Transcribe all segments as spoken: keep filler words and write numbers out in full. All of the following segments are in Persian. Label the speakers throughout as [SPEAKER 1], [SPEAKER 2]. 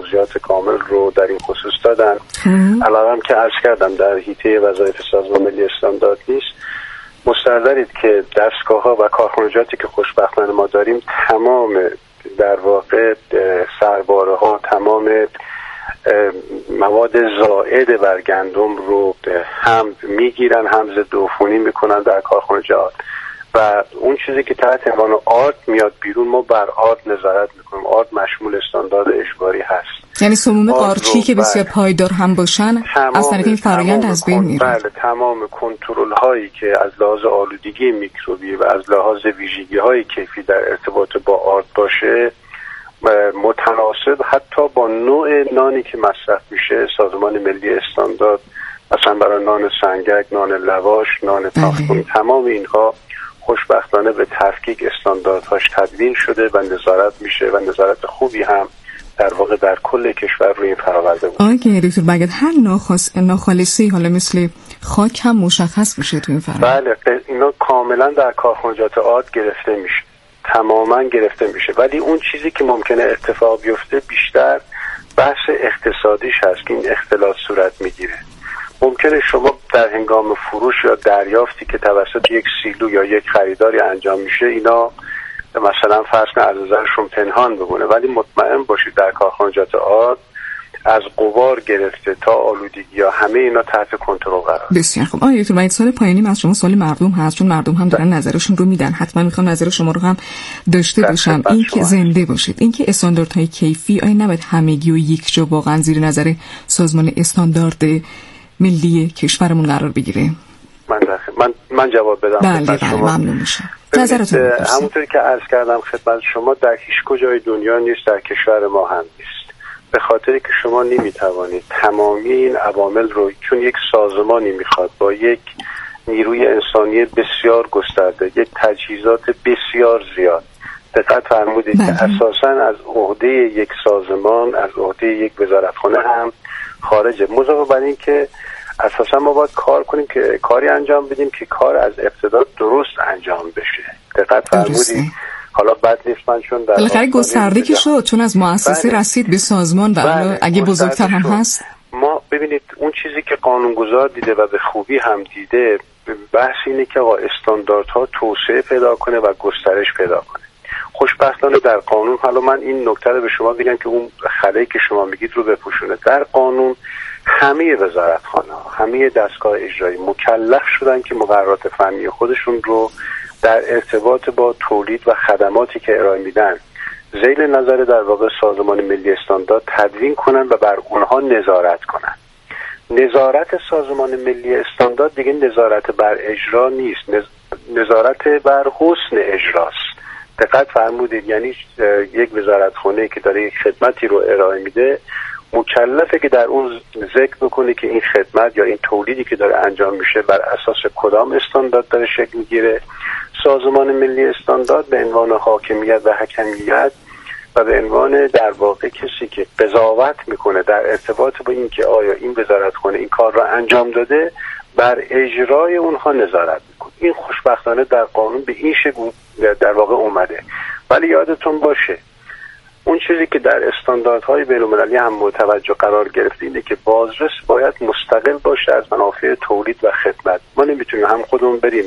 [SPEAKER 1] توضیحات کامل رو در این خصوص دادن. علاوه که عرض کردم در حیطه وظایف سازمان ملی استاندارد نیست، مستحضرید که دستگاه‌ها و کارخانجاتی که خوشبختانه ما داریم تمام در واقع سرباره‌ها، تمام مواد زائد بر گندم رو هم میگیرن، هم ضد عفونی میکنن در کارخانجات و اون چیزی که تحت عنوان آرد میاد بیرون ما بر آرد نظارت میکنیم. آرد مشمول استاندارد اجباری هست،
[SPEAKER 2] یعنی سموم قارچی که بسیار پایدار هم باشن از طریق این فرآیند از بین میره.
[SPEAKER 1] بله، تمام کنترل هایی که از لحاظ آلودگی میکروبی و از لحاظ ویژگی های کیفی در ارتباط با آرد باشه متناسب حتی با نوع نانی که مصرف میشه، سازمان ملی استاندارد مثلا برای نان سنگک، نان لواش، نان تاختون، تمام اینها خوشبختانه به تفکیک استانداردهاش تدوین شده و نظارت میشه و نظارت خوبی هم در واقع در کل کشور روی این فراورده بود.
[SPEAKER 2] آقای دکتر بگید هر ناخاص ناخالصی حالا مثل خاک هم مشخص میشه تو این فرآیند؟
[SPEAKER 1] بله، اینا کاملا در کارخانجات آرد گرفته میشه، تماما گرفته میشه، ولی اون چیزی که ممکنه اتفاق بیفته بیشتر بحث اقتصادیش هست که این اختلاط صورت میگیره. ممکنه شما در هنگام فروش یا دریافتی که توسط یک سیلو یا یک خریداری انجام میشه اینا مثلا فرض کنید از نظرشون پنهان بمونه، ولی مطمئن باشید در کارخانجات آرد از غبار گرفته تا آلودگی یا همه اینا تحت کنترل قرار.
[SPEAKER 2] بسیار خوب. آقای دکتر باید سوال پایانی از شما سوال مردم هست، چون مردم هم دارن نظرشون رو میدن، حتما میخوام نظر شما رو هم داشته باشم. این که زنده باشید، این که استانداردهای کیفی آیا نباید همگی و یک جا واقعا زیر نظر سازمان استاندارد ملی کشورمون قرار بگیره؟
[SPEAKER 1] من داخل. من من جواب بدم.
[SPEAKER 2] بله بله ممنون میشم. نظرتون
[SPEAKER 1] همونطوری که عرض کردم خدمت شما، در هیچ کجای دنیا نیست، در کشور ما هم نیست، به خاطری که شما نمیتوانید تمامی این عوامل رو، چون یک سازمانی میخواد با یک نیروی انسانی بسیار گسترده، یک تجهیزات بسیار زیاد، دقت فرمودید که اساساً از عهده یک سازمان، از عهده یک وزارتخانه هم خارجه. مضافه بر این که اساساً ما باید کار کنیم که کاری انجام بدیم که کار از ابتدا درست انجام بشه. دقت فرمودید. حالا بد نیست من چون در
[SPEAKER 2] بالاخره گسترده که شد، چون از مؤسسه بله. رسید به سازمان و بله. اگه بزرگتر هم هست.
[SPEAKER 1] ما ببینید اون چیزی که قانونگذار دیده و به خوبی هم دیده، بحث اینه که آقا استانداردها توسعه پیدا کنه و گسترش پیدا کنه. خوشبختانه در قانون، حالا من این نکته رو به شما بگم که اون خلایی که شما میگید رو بپوشونه، در قانون همه وزارتخانه‌ها، همه دستگاه اجرایی مکلف شدن که مقررات فنی خودشون رو در ارتباط با تولید و خدماتی که ارائه میدن ذیل نظر در واقع سازمان ملی استاندارد تدوین کنن و بر اونها نظارت کنن. نظارت سازمان ملی استاندارد دیگه نظارت بر اجرا نیست، نظارت بر حسن اجراست. دقت فرمودید، یعنی یک وزارتخانه که داره یک خدمتی رو ارائه میده مکلفه که در اون ذکر بکنه که این خدمت یا این تولیدی که داره انجام میشه بر اساس کدام استاندارد داره شکل میگیره. سازمان ملی استاندارد به عنوان حاکمیت و حکمیت و به عنوان در واقع کسی که قضاوت میکنه در ارتباط با این که آیا این وزارتخانه این کار را انجام داده، بر اجرای اونها نظارت میکنه. این خوشبختانه در قانون به این شکل در واقع اومده. ولی یادتون باشه اون چیزی که در استانداردهای بین‌المللی هم متوجه قرار گرفته اینه که بازرس باید مستقل باشه از منافع تولید و خدمت. ما نمیتونیم هم خودمون بریم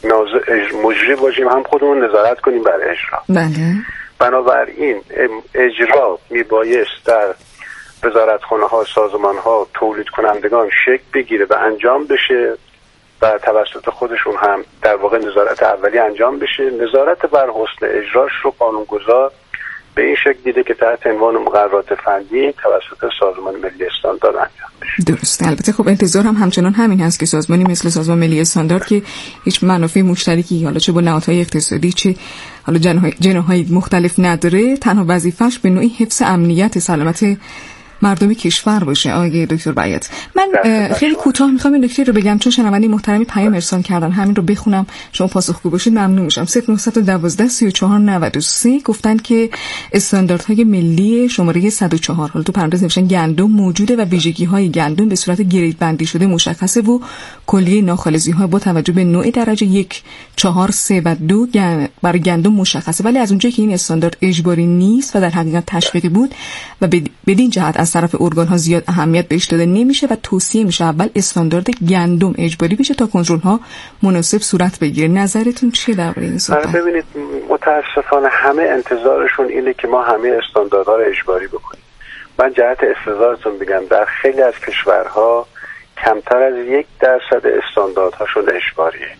[SPEAKER 1] مجری باشیم هم خودمون نظارت کنیم بر اجرا.
[SPEAKER 2] بله.
[SPEAKER 1] بنابراین اجرا میبایست در وزارتخانه ها، سازمان ها، تولید کنندگان شکل بگیره و انجام بشه و توسط خودشون هم در واقع نظارت اولی انجام بشه. نظارت بر حسن اجراش رو قانونگذار به این شکل دیده که تحت عنوان مقررات فنی توسط سازمان ملی استاندارد انجام بشه.
[SPEAKER 2] درسته. البته خب انتظار هم همچنان همین هست که سازمانی مثل سازمان ملی استاندارد که هیچ منافع مشترکی حالا چه با نهادهای اقتصادی چه حالا جناحهای مختلف نداره، تنها وظیفش به نوعی حفظ امنیت سلامت مردم کشور باشه. آقای دکتر بیات، من خیلی کوتاه میخوام این نکته رو بگم چون شنونده محترمی پیام ارسال کردن، همین رو بخونم شما پاسخگو باشید ممنون میشم. صفر نه یک دو سی و چهار نود و سه گفتن که استانداردهای ملی شماره صد و چهار، حالا تو پرانتز نوشتن گندم موجوده و ویژگی‌های گندم به صورت گرید بندی شده مشخصه و کلیه ناخالصی‌ها با توجه به نوع درجه یک، چهار، سه و دو برای گندم مشخصه، ولی از اونجایی که این استاندارد اجباری نیست و در حقیقت تشویقی بود و بدین جهت از طرف ارگان‌ها زیاد اهمیت بهش داده نمیشه و توصیه میشه اول استاندارد گندم اجباری بشه تا کنترل‌ها مناسب صورت بگیره. نظرتون چیه درباره این صحبت؟
[SPEAKER 1] ببینید متاسفانه همه انتظارشون اینه که ما همه استانداردها رو اجباری بکنیم. من جهت استظهارتون بگم در خیلی از کشورها کمتر از یک درصد استانداردهاشون اجباریه،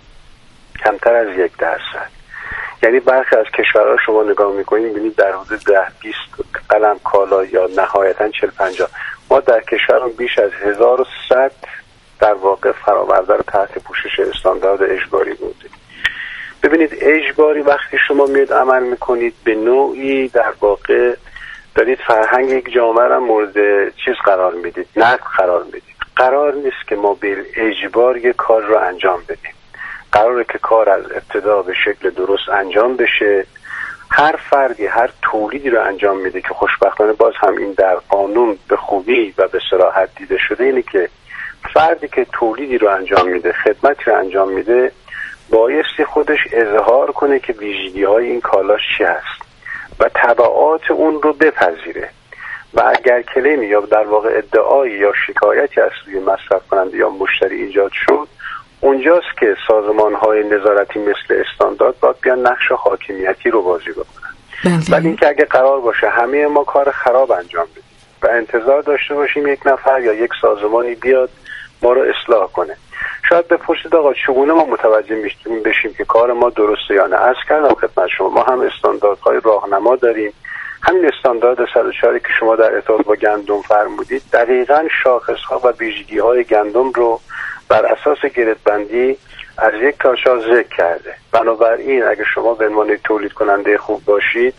[SPEAKER 1] کمتر از یک درصد. یعنی برخی از کشورها شما نگاه میکنید میبینید در حدود ده بیست قلم کالا یا نهایتا چهل پنجاه. ما در کشورمون بیش از هزار و صد در واقع فرآورده رو تحت پوشش استاندارد اجباری بودیم. ببینید اجباری وقتی شما میاد عمل میکنید به نوعی در واقع دارید فرهنگ یک جامعه را مورد چیز قرار میدید، نقد قرار میدید. قرار نیست که ما به اجبار یک کار رو انجام بدیم. قراره که کار از ابتدا به شکل درست انجام بشه. هر فردی هر تولیدی رو انجام میده که خوشبختانه باز هم این در قانون به خوبی و به صراحت دیده شده، اینه که فردی که تولیدی رو انجام میده، خدمتی رو انجام میده، بایستی خودش اظهار کنه که ویژگی‌های این کالا چی هست و تبعات اون رو بپذیره و اگر کلیمی یا در واقع ادعایی یا شکایتی از سوی مصرف کننده یا مشتری ایجاد شد، اونجاست که سازمان‌های نظارتی مثل استاندارد باید بیان نقش حاکمیتی رو بازی بکنن. ولی اینکه اگه قرار باشه همه ما کار خراب انجام بدیم و انتظار داشته باشیم یک نفر یا یک سازمانی بیاد ما رو اصلاح کنه، شاید بپرسید آقا چگونه ما متوجه میشیم بشیم که کار ما درسته یا نه؟ عرض کردم خدمت شما ما هم استانداردهای راهنما داریم. همین استاندارد صد و چهار که شما در ارتباط با گندم فرمودید دقیقاً شاخص‌ها و ویژگی‌های گندم رو بر اساس گردبندی از یک تا چهار ذکر کرده. بنابراین اگه شما به عنوان تولید کننده خوب باشید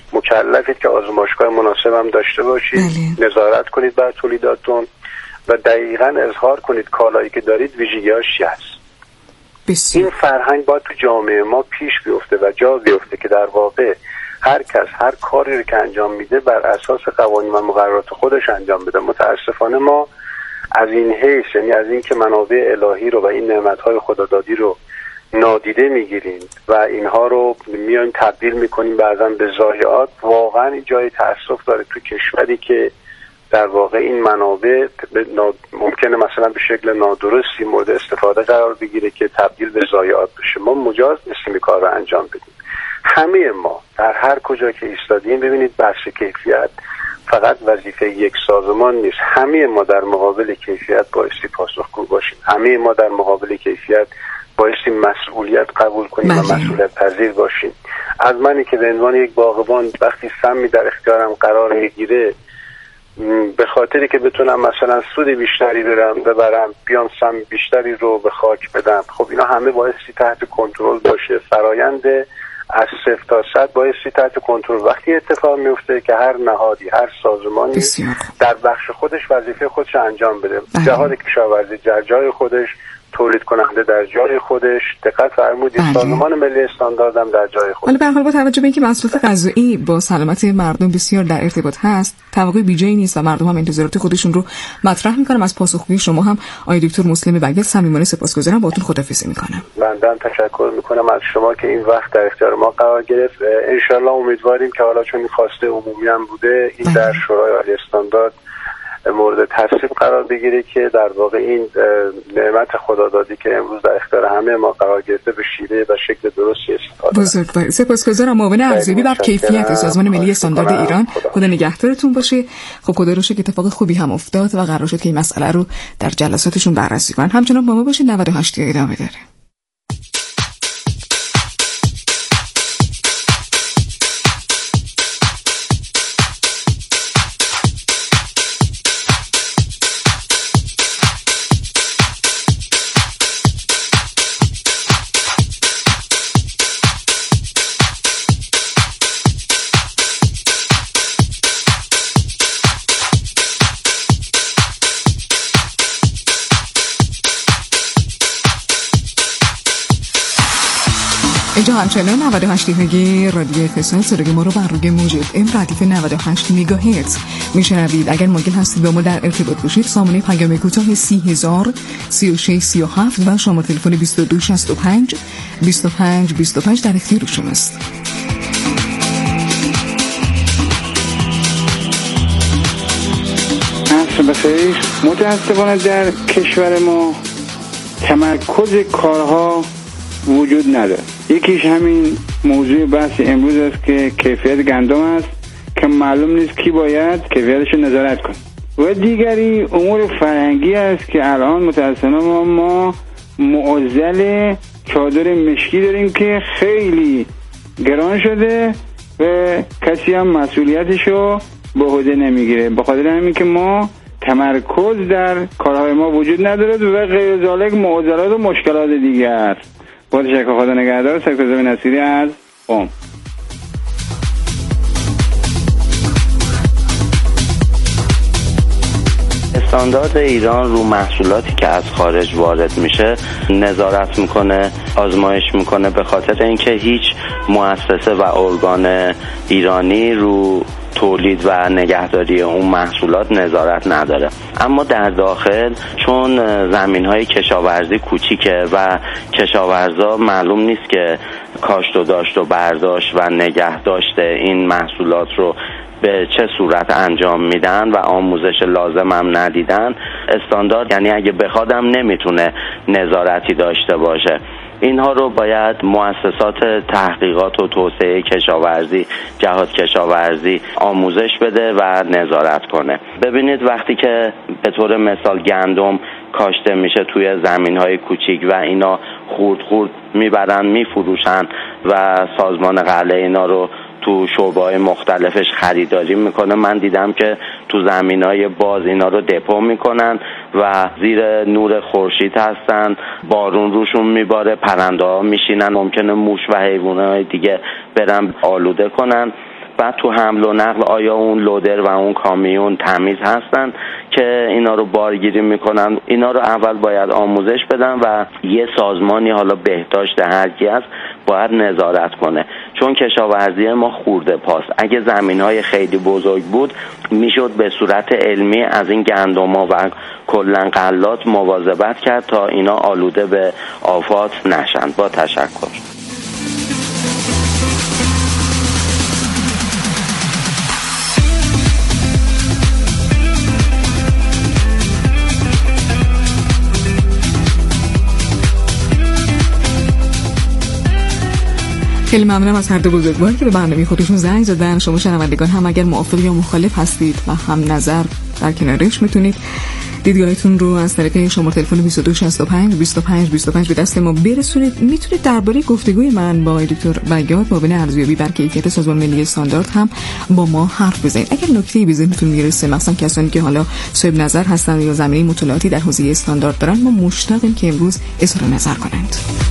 [SPEAKER 1] مکلفید که آزمایشگاه مناسب هم داشته باشید، بله. نظارت کنید بر تولیداتون و دقیقاً اظهار کنید کالایی که دارید ویژگی‌هاش چی هست.
[SPEAKER 2] بسیار.
[SPEAKER 1] این فرهنگ باید تو جامعه ما پیش بیفته و جا بیفته که در واقع هر کس هر کاری رو که انجام میده بر اساس قوانین و مقررات خودش انجام بده. متاسفانه ما از این حیث، یعنی از این که منابع الهی رو و این نعمت‌های خدادادی رو نادیده میگیریم و اینها رو میایم تبدیل میکنیم بعضا به ضایعات، واقعا این جای تأسف داره تو کشوری که در واقع این منابع ممکنه مثلا به شکل نادرستی مورد استفاده قرار بگیره که تبدیل به ضایعات بشه. ما مجاز نیستیم این کار رو انجام بدیم. همه ما در هر کجا که ایستادیم، ببینید بحث کیفیت فقط وظیفه یک سازمان نیست. همه ما در مقابل کیفیت بایستی پاسخگو باشیم. همه ما در مقابل کیفیت بایستی مسئولیت قبول کنیم و مسئولیت پذیر باشیم. از منی که به عنوان یک باغبان وقتی سمی در اختیارم قرار میگیره به خاطری که بتونم مثلا سود بیشتری برم ببرم بیام سم بیشتری رو به خاک بدم، خب اینا همه بایستی تحت کنترل باشه. فرایند از صفر تا صد بایستی تحت کنترل. وقتی اتفاق میفته که هر نهادی هر سازمانی
[SPEAKER 2] بسیار.
[SPEAKER 1] در بخش خودش وظیفه خودش انجام بده، جهاد کشاورزی در جای خودش، تولید کننده در جای خودش، دقت فرمودید سازمان ملی استاندارد هم در جای خودش.
[SPEAKER 2] ولی به هر حال با توجه به اینکه مصرف غذایی با سلامت مردم بسیار در ارتباط هست، توقع بیجایی نیست و مردم هم انتظارات خودشون رو مطرح میکنم. از پاسخگویی شما هم آقای دکتر مسلم بگل صمیمانه سپاسگزارم. باهاتون خداحافظی میکنم. بنده هم تشکر میکنم از شما که این وقت در اختیار ما قرار گرفت. ان شاء الله امیدواریم که حالا چون خواسته عمومی هم بوده این در شورای عالی استاندارد مورد تصویب قرار بگیره که در واقع این نعمت خدادادی که امروز در اختیار همه ما قرار گرفته به شیوه و شکل درستی استفاده. بزرگوار. سپاسگزارم. معاون ارزیابی بر کیفیت سازمان ملی استاندارد ایران. خدا نگهدارتون باشه. خب خدا رو شکر که اتفاق خوبی هم افتاد و قرار شد که این مسئله رو در جلساتشون بررسی کنن. همچنان با ما باشید. نود و هشت ادامه داره. اینجا همچنان نود و هشت مگه رادیو اتصال، صدای ما رو بر روی موج اف ام ردیف نود و هشت مگاهرتز میشنوید. اگر مایل هستید با ما در ارتباط باشید، سامانه پیام کوتاه سی هزار سی و شش سی و هفت و شماره تلفن بیست و دو شصت و پنج بیست و پنج بیست و پنج در اختیار شماست.
[SPEAKER 3] عصر بخیر. متاسفانه در کشور ما تمرکز کارها وجود نداره. یکیش همین موضوع بحث امروز است که کیفیت گندم است که معلوم نیست کی باید کیفیتش رو نظارت کنه. و دیگری امور فرهنگی است که الان متاسفانه ما, ما معضل چادر مشکی داریم که خیلی گران شده و کسی هم مسئولیتش رو به عهده نمیگیره. به خاطر همین که ما تمرکز در کارهای ما وجود نداره و غیر ذالک معضلات و مشکلات دیگر. با تشکر، خدا نگهدار. سرکرزمی نصیری از قم.
[SPEAKER 4] استاندارد ایران رو محصولاتی که از خارج وارد میشه نظارت میکنه، آزمایش میکنه، به خاطر اینکه هیچ مؤسسه و ارگان ایرانی رو تولید و نگهداری اون محصولات نظارت نداره. اما در داخل چون زمین‌های کشاورزی کوچیکه و کشاورزا معلوم نیست که کاشت و داشت و برداشت و نگهداشت این محصولات رو به چه صورت انجام میدن و آموزش لازم هم ندیدن، استاندارد یعنی اگه بخوادم نمیتونه نظارتی داشته باشه. اینها رو باید مؤسسات تحقیقات و توسعه کشاورزی، جهاد کشاورزی آموزش بده و نظارت کنه. ببینید وقتی که به طور مثال گندم کاشته میشه توی زمین‌های کوچیک و اینا خورد خورد میبرن میفروشن و سازمان قلعه اینا رو تو شعبه‌های مختلفش خریداری میکنه، من دیدم که تو زمینای باز اینا رو دپو میکنن و زیر نور خورشید هستن، بارون روشون میباره، پرنده ها میشینن، ممکنه موش و حیوانات دیگه برن آلوده کنن. بعد تو حمل و نقل آیا اون لودر و اون کامیون تمیز هستن که اینا رو بارگیری میکنن؟ اینا رو اول باید آموزش بدن و یه سازمانی، حالا بهداشت هر کی هست، باید نظارت کنه. چون کشاورزی ما خورده پاست. اگه زمین‌های خیلی بزرگ بود میشد به صورت علمی از این گندم‌ها و کلاً غلات مواظبت کرد تا اینا آلوده به آفات نشن. با تشکر.
[SPEAKER 2] خیلی ممنونم از هر دو بزرگوار که به برنامه خودشون زنگ زدن. شما شنوندگان هم اگر موافق یا مخالف هستید و هم نظر در کنارش میتونید دیدگاهتون رو از طریق شماره تلفن بیست و دو شصت و پنج بیست و پنج بیست و پنج به دست ما برسونید. میتونید درباره گفتگوی من با دکتر بیات معاون ارزیابی بر کیفیت سازمان ملی استاندارد هم با ما حرف بزنید. اگر نکته‌ای به ذهنتون میرسه، مثلا کسانی که حالا صاحب نظر هستن یا زمینه مطالعاتی در حوزه استاندارد دارن، ما مشتاقیم که امروز اظهار نظر کنند.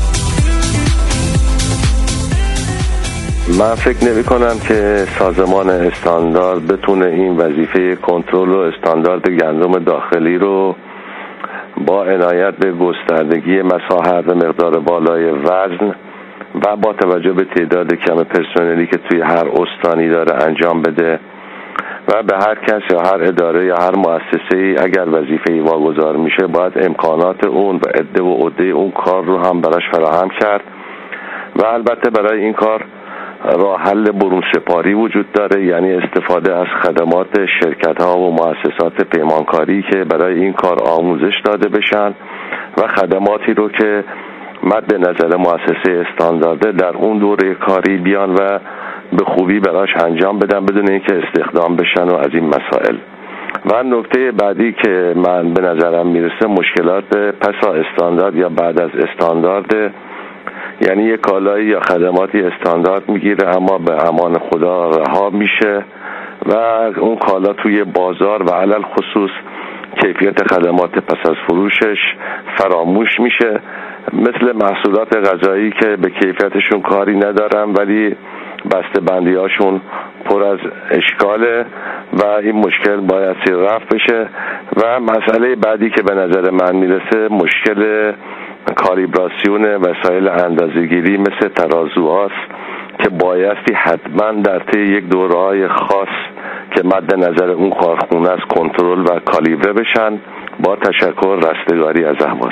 [SPEAKER 5] من فکر نمی کنم که سازمان استاندارد بتونه این وظیفه کنترل و استاندارد گندم داخلی رو با عنایت به گستردگی مساحت و مقدار بالای وزن و با توجه به تعداد کم پرسنلی که توی هر استانی داره انجام بده و به هر کس یا هر اداره یا هر مؤسسه‌ای اگر وظیفه‌ای واگذار میشه باید امکانات اون و عده و عده اون کار رو هم براش فراهم کرد و البته برای این کار راه حل برون سپاری وجود داره، یعنی استفاده از خدمات شرکت ها و مؤسسات پیمانکاری که برای این کار آموزش داده بشن و خدماتی رو که مد نظر مؤسسه استاندارده در اون دوره کاری بیان و به خوبی براش انجام بدن بدون اینکه استخدام بشن و از این مسائل. و نکته بعدی که من به نظرم میرسه مشکلات پسا استاندارد یا بعد از استاندارد، یعنی یک کالایی یا خدماتی استاندارد میگیره اما به امان خدا رها میشه و اون کالا توی بازار و علل خصوص کیفیت خدمات پس از فروشش فراموش میشه، مثل محصولات غذایی که به کیفیتشون کاری ندارن ولی بسته بندی هاشون پر از اشکاله و این مشکل باید رفع بشه. و مسئله بعدی که به نظر من میرسه مشکل کالیبراسیون وسایل اندازه‌گیری مثل ترازوهاست که بایستی حتما در طی یک دوره‌های خاص که مد نظر اون کارخونه است کنترل و کالیبره بشن. با تشکر، رستگاری از اهواز.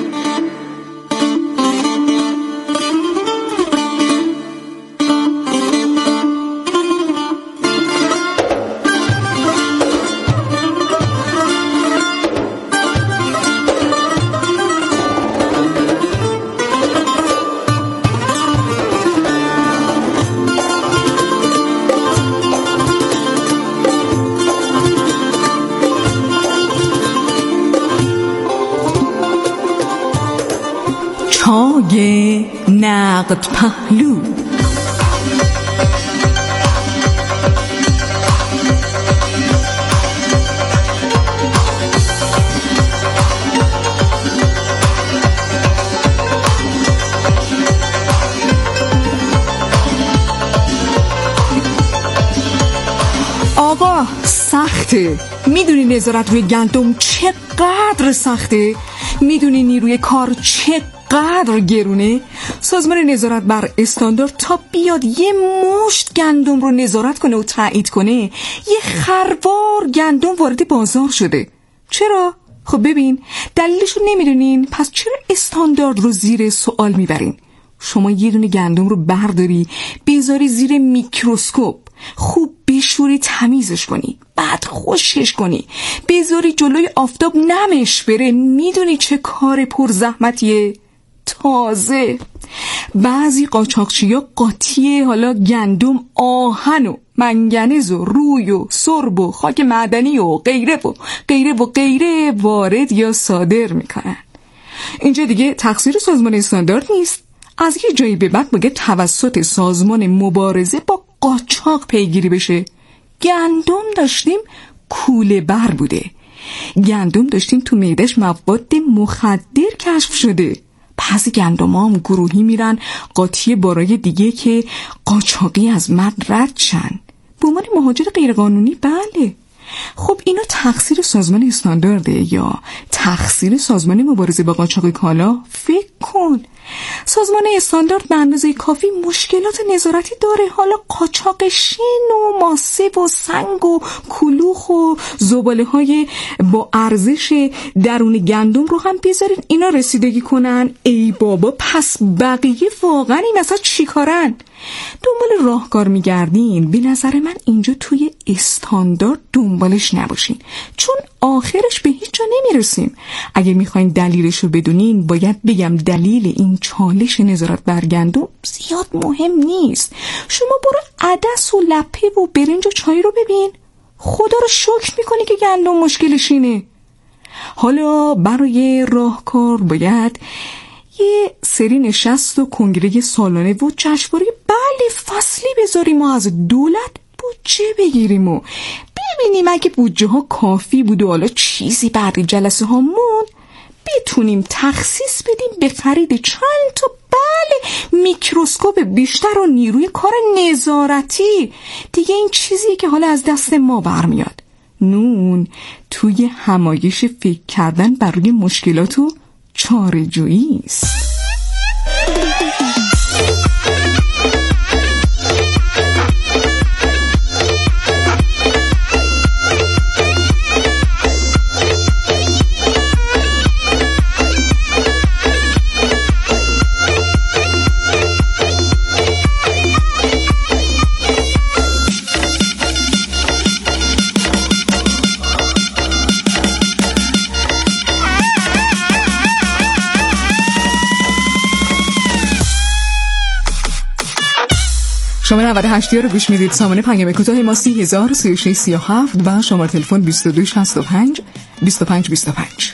[SPEAKER 2] چای نقد پهلو. آقا سخته، میدونی نظارت روی گندم چقدر سخته؟ میدونی نیروی کار چقدر گرونه؟ سازمان نظارت بر استاندارد تا بیاد یه مشت گندم رو نظارت کنه و تایید کنه، یه خروار گندم وارد بازار شده. چرا؟ خب ببین، دلیلشو نمیدونین، پس چرا استاندارد رو زیر سوال میبرین؟ شما یه دونه گندم رو برداری بذاری زیر میکروسکوپ، خوب بشوری تمیزش کنی، بعد خشکش کنی، بذاری جلوی آفتاب نمش بره، میدونی چه کار پر زحمتیه؟ تازه بعضی قاچاقچیا قاطی حالا گندم آهن و منگنز و روی و سرب و خاک معدنی و غیره و غیره و غیره وارد یا صادر میکنن. اینجا دیگه تقصیر سازمان استاندارد نیست، از یه جایی به بعد باید توسط سازمان مبارزه با قاچاق پیگیری بشه. گندم داشتیم کوله بر بوده، گندم داشتیم تو معده‌اش مواد مخدر کشف شده. بعضی گندم‌ها هم گروهی میرن قاطی بارای دیگه که قاچاقی از مرد رد شن. به عنوان مهاجر غیرقانونی بله. خب اینا تقصیر سازمان استاندارده یا تقصیر سازمان مبارزه با قاچاق کالا؟ فکر کن. سازمان استاندارد به اندازه کافی مشکلات نظارتی داره، حالا قاچاق شین و ماسه و سنگ و کلوخ و زباله های با ارزش درون گندم رو هم بذارین اینا رسیدگی کنن. ای بابا، پس بقیه واقعا این اصلا چی کارن؟ دنبال راهکار میگردین، به نظر من اینجا توی استاندارد دنبالش نباشین، چون آخرش به هیچ جا نمیرسیم. اگه میخواین دلیلش رو بدونین، باید بگم دلیل این چالش نظارت بر گندم زیاد مهم نیست. شما برو عدس و لپه و برنج و چای رو ببین، خدا رو شکر میکنی که گندم مشکلش اینه. حالا برای راهکار باید یه سری نشست و کنگره سالانه و جشنواره بله فصلی بذاریم و از دولت بودجه بگیریم و ببینیم اگه بودجه ها کافی بود و حالا چیزی بعد جلسه ها مون بتونیم تخصیص بدیم به خرید چند تا بله میکروسکوپ بیشتر و نیروی کار نظارتی. دیگه این چیزیه که حالا از دست ما برمیاد. نون توی همایش فکر کردن بر روی مشکلات و چاره جویی است. شما نود و هشت رو گوش میدید. سامانه پیام کوتاه ما سی هزار سی و شش سی و هفت و شماره تلفن بیست و دو شصت و پنج بیست و پنج بیست و پنج.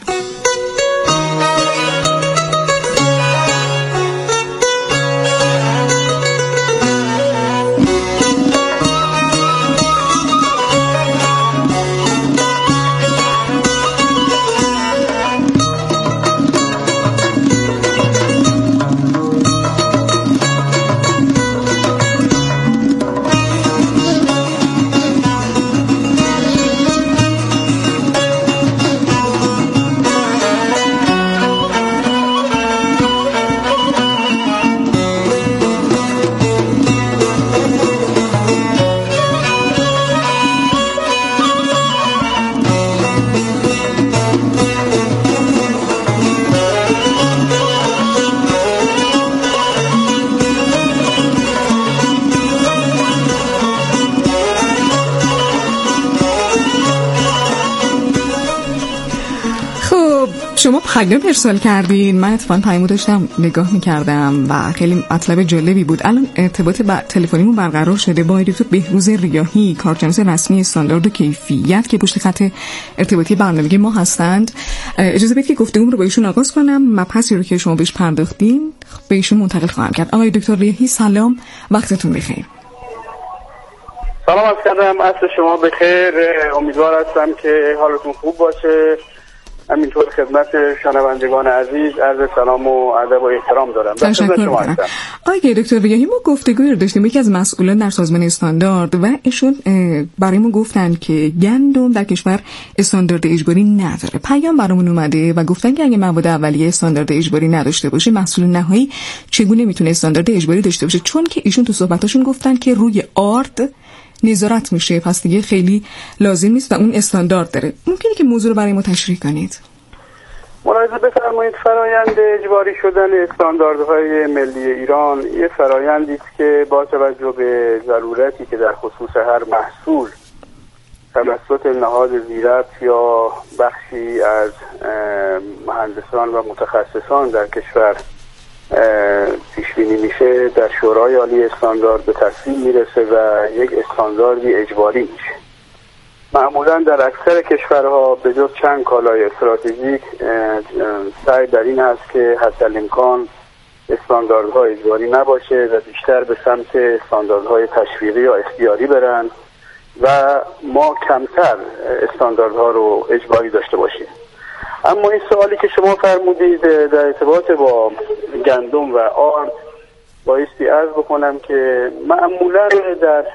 [SPEAKER 2] شما پیام ارسال کردین، من اتفاقا پیامو داشتم نگاه می‌کردم و خیلی مطلب جالبی بود. الان ارتباط با تلفنیمون برقرار شده با دکتر بهروز ریاحی، کارشناس رسمی استاندارد و کیفیت که پشت خط ارتباطی برنامه ما هستند. اجازه بدید که گفتگوم رو با ایشون آغاز کنم. مبحثی رو که شما بهش پرداختین به ایشون منتقل خواهم کرد. آقای دکتر ریاحی سلام، وقتتون بخیر.
[SPEAKER 6] سلام عرض کردم، عصر شما بخیر. امیدوار هستم که حالتون خوب باشه. همینطور خدمت شنوندگان عزیز عرض سلام و ادب و احترام دارم.
[SPEAKER 2] تشکر می‌کنم. آقای دکتر ریاحی، ما گفتگویی رو داشتیم یکی از مسئولان در سازمان استاندارد و ایشون برامون گفتن که گندم در کشور استاندارد اجباری نداره. پیام برامون اومده و گفتن که اگه مواد اولیه استاندارد اجباری نداشته باشه، محصول نهایی چگونه میتونه استاندارد اجباری داشته باشه؟ چون که ایشون تو صحبتاشون گفتن که روی آرد نظارت میشه، پس دیگه خیلی لازم نیست و اون استاندارد داره. ممکنه که موضوع رو برای ما تشریح کنید؟
[SPEAKER 6] ملاحظه بفرمایید، فرایند اجباری شدن استانداردهای ملی ایران یه فرایندی است که با توجه به ضرورتی که در خصوص هر محصول توسط نهاد زیربط یا بخشی از مهندسان و متخصصان در کشور پیش بینی میشه، در شورای عالی استاندارد به تصویب میرسه و یک استانداردی اجباری میشه. معمولا در اکثر کشورها به جز چند کالای استراتژیک سعی در این هست که حتی الامکان استانداردها اجباری نباشه و بیشتر به سمت استانداردهای تشویقی یا اختیاری برن و ما کمتر استانداردها رو اجباری داشته باشیم. اما این سوالی که شما فرمودید در ارتباط با گندم و آرد بایستی عرض بکنم که معمولا در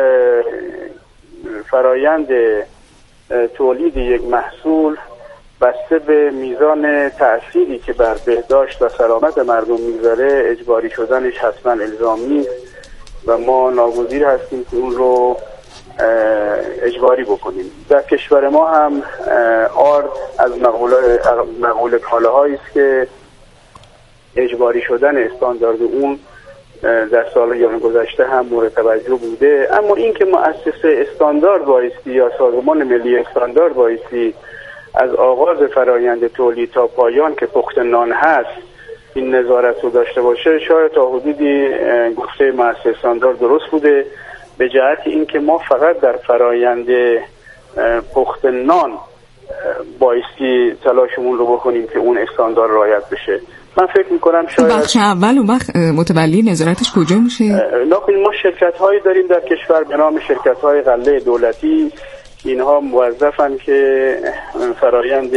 [SPEAKER 6] فرایند تولید یک محصول بسته به میزان تأثیری که بر بهداشت و سلامت مردم میذاره اجباری شدنش حتما الزامی و ما ناگزیر هستیم که اون رو اجباری بکنیم. در کشور ما هم آرد از مقوله مقوله کالاهایی است که اجباری شدن استاندارد اون در سال‌های گذشته هم مورد توجه بوده. اما این که مؤسسه استاندارد بایستی یا سازمان ملی استاندارد بایستی از آغاز فرایند تولید تا پایان که پخت نان هست این نظارت رو داشته باشه، شاید تا حدودی گفته مؤسسه استاندارد درست بوده، به جهت این که ما فقط در فرایند پخت نان بایستی تلاشمون رو بکنیم که اون استاندارد رعایت بشه. من فکر میکنم شاید
[SPEAKER 2] بخش اول اون وقت متولی نظارتش کجا میشه؟
[SPEAKER 6] نکنیم ما شرکت هایی داریم در کشور به نام شرکت های غله دولتی، اینها موظفن که فرایند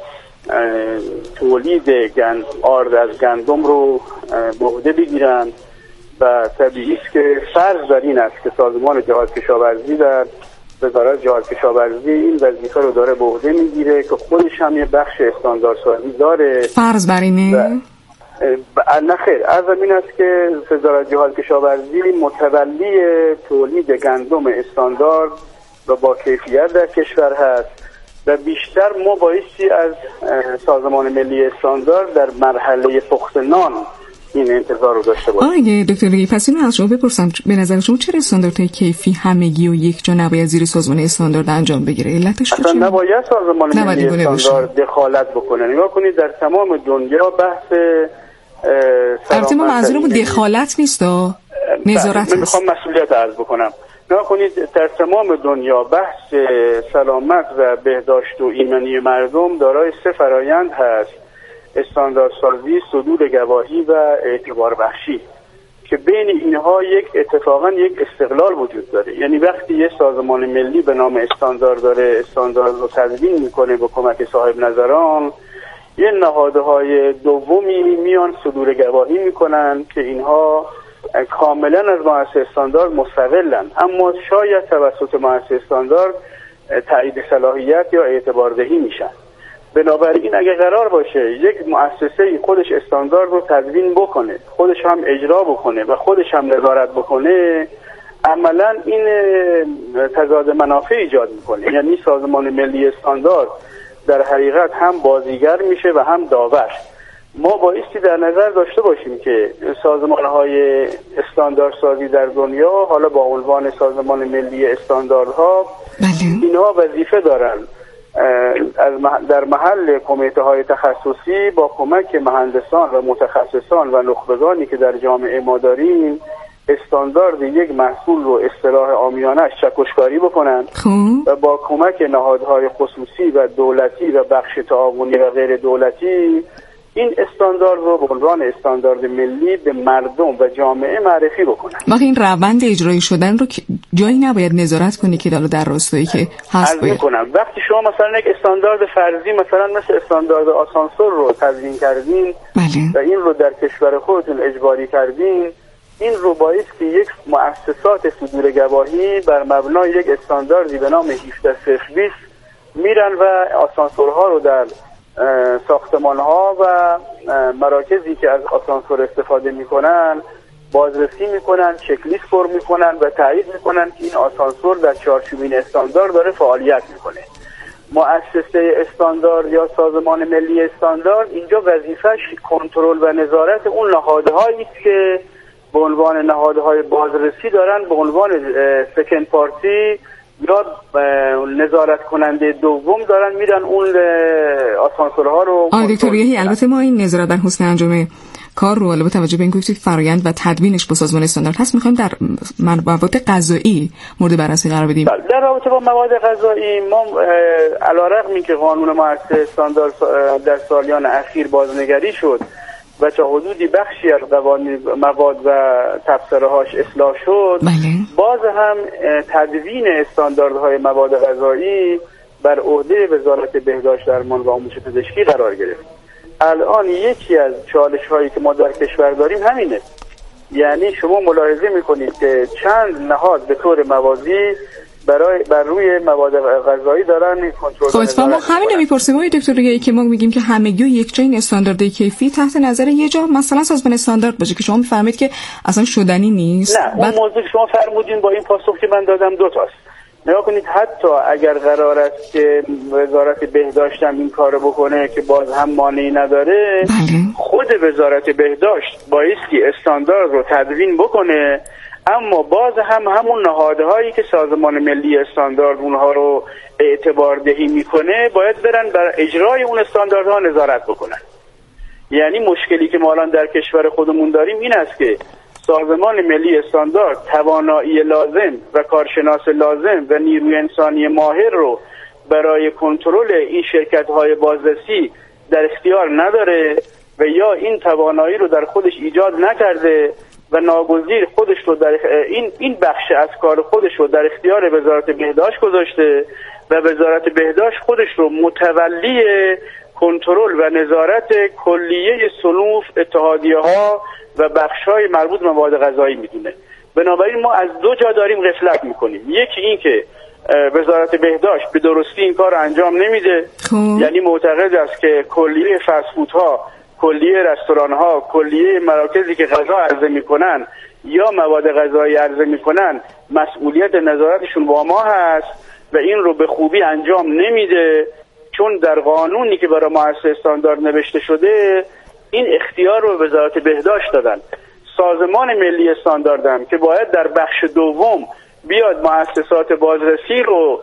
[SPEAKER 6] تولید گند آرد از گندم رو به عهده بگیرن و طبیعی است که فرض بر این است که سازمان جهاد کشاورزی در وزارت جهاد کشاورزی این وظیفه رو داره به عهده میگیره که خودش هم یه بخش استانداردسازی داره.
[SPEAKER 2] فرض بر اینه؟
[SPEAKER 6] نه خیر، عرضم این است که وزارت جهاد کشاورزی متولی تولید گندم استاندارد و با کیفیت در کشور هست و بیشتر ما بایستی از سازمان ملی استاندارد در مرحله پخت نان این انتظار رو داشته باشیم.
[SPEAKER 2] آقای دکتر ریاحی، پس اینو از شما بپرسم، به نظر شما چرا استانداردهای کیفی همگی و یک جا نباید زیر سازمان استاندارد انجام بگیره؟ علتش
[SPEAKER 6] اصلا نباید سازمان ملی استاندارد دخالت بکنه. نگاه کنید در تمام دنیا بحث
[SPEAKER 2] البته ما منظورمون دخالت نیست، نظارت است.
[SPEAKER 6] من میخوام مسئولیت عرض بکنم. نگاه کنید در تمام دنیا بحث سلامت و بهداشت و ایمنی مردم دارای سه فرایند هست: استانداردسازی، صدور گواهی و اعتبار بخشی، که بین اینها یک اتفاقا یک استقلال وجود داره. یعنی وقتی یه سازمان ملی به نام استاندارد داره استاندارد رو تدوین میکنه با کمک صاحب نظران، یه نهادهای دومی میان صدور گواهی میکنن که اینها کاملا از مؤسسه استاندارد مستقلن، اما شاید توسط مؤسسه استاندارد تایید صلاحیت یا اعتبار دهی میشن. بنابراین اگه قرار باشه یک مؤسسه خودش استاندارد رو تدوین بکنه، خودش هم اجرا بکنه و خودش هم نظارت بکنه، عملا این تضاد منافع ایجاد میکنه. یعنی سازمان ملی استاندارد در حقیقت هم بازیگر میشه و هم داور. ما بایستی در نظر داشته باشیم که سازمان‌های استانداردسازی در دنیا، حالا با عنوان سازمان ملی استانداردها، اینها وظیفه دارن از در محل کمیته های تخصصی با کمک مهندسان و متخصصان و نخبگانی که در جامعه ما داریم استاندارد یک محصول رو اصطلاح عامیانه‌اش چکشکاری بکنن و با کمک نهادهای خصوصی و دولتی و بخش تعاونی و غیر دولتی این استاندارد رو به عنوان استاندارد ملی به مردم و جامعه معرفی بکنن.
[SPEAKER 2] ما این روند اجرایی شدن رو جایی نباید نظارت کنی که دالا در راستایی که هست باید
[SPEAKER 6] میکنم. وقتی شما مثلا یک استاندارد فرضی مثلا مثل استاندارد آسانسور رو تدوین کردین
[SPEAKER 2] بله.
[SPEAKER 6] و این رو در کشور خودتون اجباری کردین، این رو باید که یک مؤسسات صدور گواهی بر مبنای یک استانداردی به نام هفده صفر بیست میرن و آسانسورها رو در ساختمان‌ها و مراکزی که از آسانسور استفاده میکنن بازرسی میکنن، چک لیست پر میکنن و تایید میکنن که این آسانسور در چارچوب این استاندارد داره فعالیت میکنه. مؤسسه استاندارد یا سازمان ملی استاندارد اینجا وظیفش کنترل و نظارت اون نهادهایی است که به عنوان نهادهای بازرسی دارن به عنوان سکند پارتی یا نظارت کننده دوم دارن میرن اون آسانسورها رو.
[SPEAKER 2] آقای دکتر یحیی، البته ما این نظارت در حسن انجام کار رو علاوه توجه به این گفتید فرآیند و تدوینش با سازمان استاندارد هست، میخوایم در مواد غذایی مورد بررسی قرار بدیم.
[SPEAKER 6] در رابطه با مواد غذایی ما علیرغم که قانون مؤسسه استاندارد در سالیان اخیر بازنگری شد و تا حدودی بخشی از قوانین مواد و تبصره‌هاش اصلاح شد،
[SPEAKER 2] بله.
[SPEAKER 6] باز هم تدوین استانداردهای مواد غذایی بر عهده وزارت بهداشت درمان و آموزش پزشکی قرار گرفت. الان یکی از چالش‌هایی که ما در کشور داریم همینه، یعنی شما ملاحظه می‌کنید که چند نهاد به طور موازی برای بر روی مواد غذایی دارن کنترل.
[SPEAKER 2] خب ما همین رو می‌پرسیم آقای دکتر دیگه که ما میگیم که همگی یک جای این استاندارد کیفی تحت نظر یه جا مثلا سازمان استاندارد باشه که شما می‌فهمید که اصلا شدنی نیست.
[SPEAKER 6] نه اون بعد... موضوع شما فرمودین با این پاسخ که من دادم دو تاست. نگاه کنید حتی اگر قرار است که وزارت بهداشت هم این کارو بکنه که باز هم مانعی نداره،
[SPEAKER 2] بله.
[SPEAKER 6] خود وزارت بهداشت بایستی استاندارد رو تدوین بکنه، اما باز هم همون نهادهایی که سازمان ملی استاندارد اونها رو اعتبار دهی میکنه باید برن بر اجرای اون استانداردها نظارت بکنن. یعنی مشکلی که ما الان در کشور خودمون داریم این است که سازمان ملی استاندارد توانایی لازم و کارشناس لازم و نیروی انسانی ماهر رو برای کنترل این شرکت‌های بازرسی در اختیار نداره و یا این توانایی رو در خودش ایجاد نکرده و ناگزیر خودش رو در این این بخش از کار خودش رو در اختیار وزارت بهداشت گذاشته و وزارت بهداشت خودش رو متولی کنترل و نظارت کلیه صنوف اتحادیه‌ها و بخش‌های مربوط به مواد غذایی میدونه. بنابراین ما از دو جا داریم غفلت میکنیم. یکی این که وزارت بهداشت به درستی این کار انجام نمیده، یعنی معتقد است که کلیه فست‌فودها، کلیه رستوران‌ها، کلیه مراکزی که غذا عرضه میکنن یا مواد غذایی عرضه میکنن مسئولیت نظارتشون با ما هست و این رو به خوبی انجام نمیده، چون در قانونی که برای مؤسسه استاندارد نوشته شده این اختیار رو وزارت بهداشت دادن. سازمان ملی استاندارد هم که باید در بخش دوم بیاد مؤسسات بازرسی رو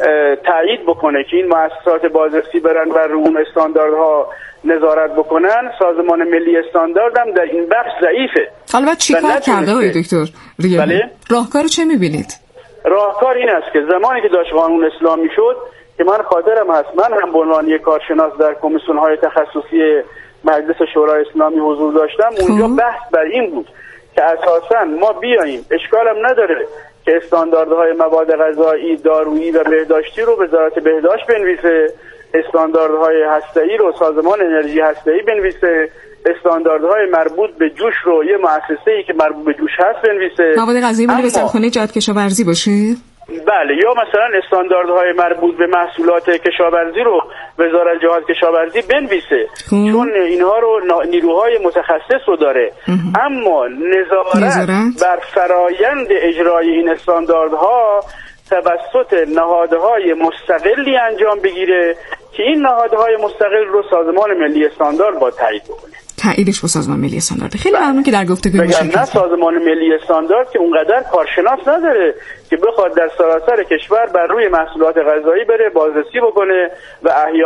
[SPEAKER 6] تایید بکنه که این مؤسسات بازرسی برن بر اون استانداردها نظارت بکنن، سازمان ملی استاندارد هم در این بخش ضعیفه.
[SPEAKER 2] حالا بعد چیکار کرده آقای دکتر ریاحی؟
[SPEAKER 6] بله؟
[SPEAKER 2] راهکار چه می‌بینید؟
[SPEAKER 6] راهکار این است که زمانی که داشت قانون اسلامی شد که من خاطرم هست من هم به عنوان یک کارشناس در کمیسیون‌های تخصصی مجلس شورای اسلامی حضور داشتم، اونجا بحث بر این بود که اساساً ما بیاییم، اشکالم نداره که استانداردهای مواد غذایی، دارویی و بهداشتی رو وزارت بهداشت بنویسه، استانداردهای هسته‌ای رو سازمان انرژی هسته‌ای بنویسه، استانداردهای مربوط به جوش رو یه مؤسسه‌ای که مربوط به جوش هست بنویسه.
[SPEAKER 2] مواد غذایی بنویسه خونه جهت کشاورزی باشه؟
[SPEAKER 6] بله، یا مثلا استانداردهای مربوط به محصولات کشاورزی رو وزارت جهاد کشاورزی بنویسه، چون اینها رو نیروهای متخصص رو داره. اما نظارت, نظارت بر فرایند اجرای این استانداردها توسط نهادهای مستقلی انجام بگیره که این نهادهای مستقل رو سازمان ملی استاندارد با تایید بکنه.
[SPEAKER 2] تاییدش با سازمان ملی استاندارد. خیلی ممنون که در گفتگو
[SPEAKER 6] مشارکت. نه سازمان ملی استاندارد که اونقدر کارشناس نداره که بخواد در سراسر کشور بر روی محصولات غذایی بره بازرسی بکنه و احیا